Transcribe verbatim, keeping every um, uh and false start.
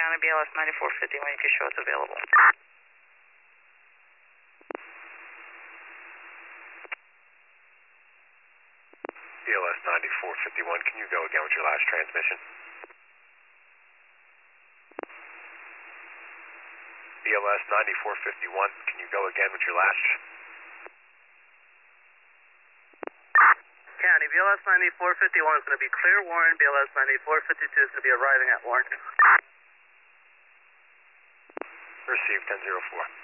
County B L S ninety-four fifty-one, you can show it's available. B L S ninety-four fifty-one, can you go again with your last transmission? B L S ninety-four fifty-one, can you go again with your last? County, B L S ninety-four fifty-one is going to be clear Warren, B L S ninety-four fifty-two is going to be arriving at Warren. Received ten zero four.